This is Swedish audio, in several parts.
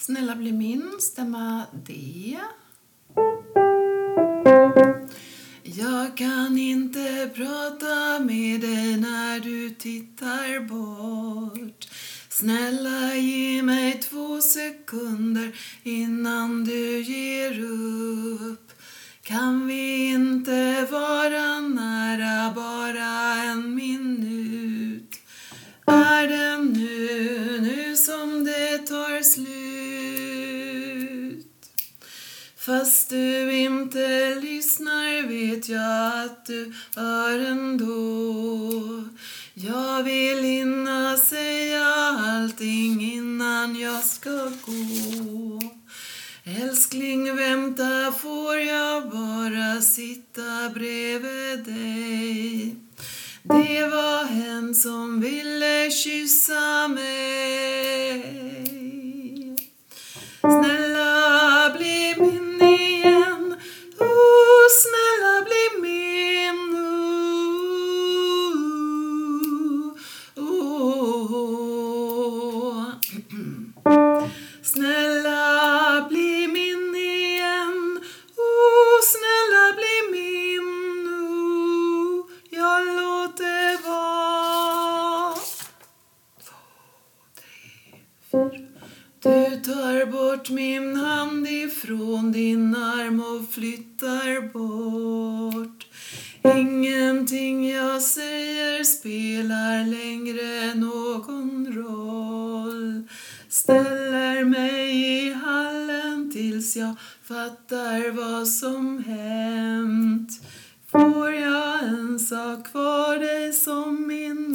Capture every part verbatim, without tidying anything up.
Snälla bli min, stämma D. Jag kan inte prata med dig när du tittar bort. Snälla ge mig två sekunder innan du ger upp. Kan vi inte vara nära bara en minut? Är det nu, nu som det tar slut? Fast du inte lyssnar vet jag att du hör ändå. Jag vill hinna säga allting innan jag ska gå. Älskling, vänta, får jag bara sitta bredvid dig? Det var en som ville kyssa mig. Snälla bli min igen. Oh, snälla bli min. Oh, oh. Snälla bli min igen. Oh, snälla bli min. Oh, jag låter vara. Två, tre, fyra. Du tar bort min hand ifrån din arm och flyttar bort. Ingenting jag säger spelar längre någon roll. Ställer mig i hallen tills jag fattar vad som hänt. Får jag ens ha kvar dig som min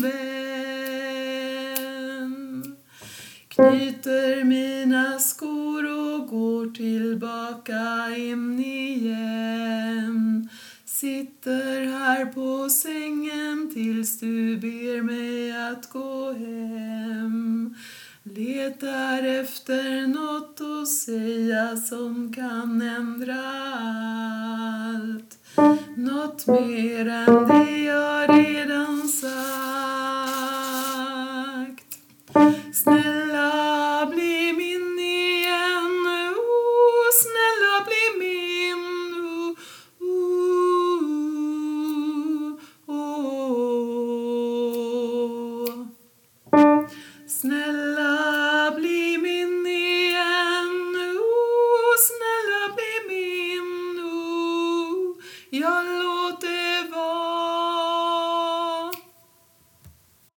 vän? Knyter mina skor och går tillbaka in igen. Sitter här på sängen tills du ber mig att gå hem. Letar efter något att säga som kan ändra allt. Något mer än det jag redan sagt. Snälla